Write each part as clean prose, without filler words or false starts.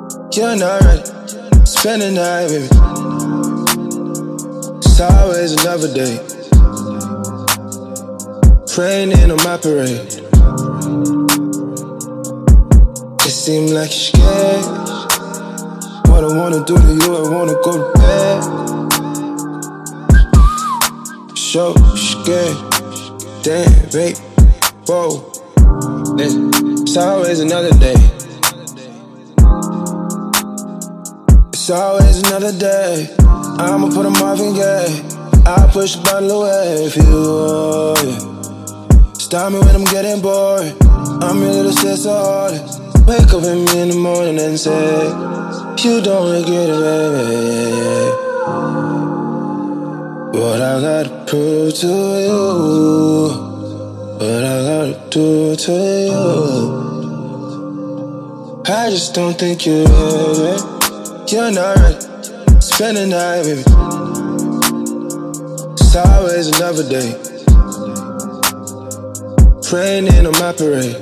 You're not ready. Spend the night with me. It's always another day. Raining on my parade. It seems like you're scared. What I wanna do to you, I wanna go to bed. So scared. Damn, babe. Whoa. It's always another day. It's always another day. I'ma put 'em off and Gaye. I'll push the bottle away if you want it. Stop me when I'm getting bored. I'm your little sister artist. Wake up with me in the morning and say, you don't regret it, baby. What I gotta prove to you, what I gotta do to you. I just don't think you're ready. You're not ready. Spend the night with me. It's always another day. Raining on my parade.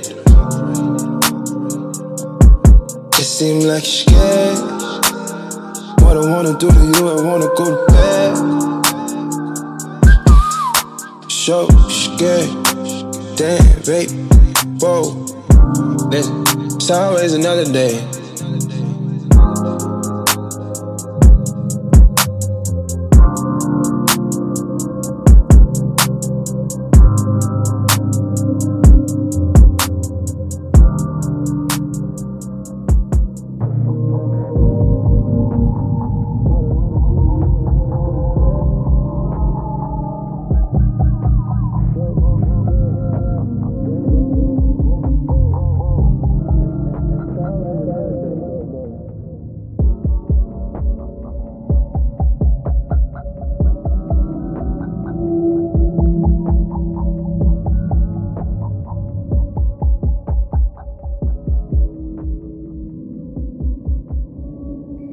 It seems like you're scared. What I wanna do to you, I wanna go to bed. So scared. Damn, babe. Whoa. It's always another day.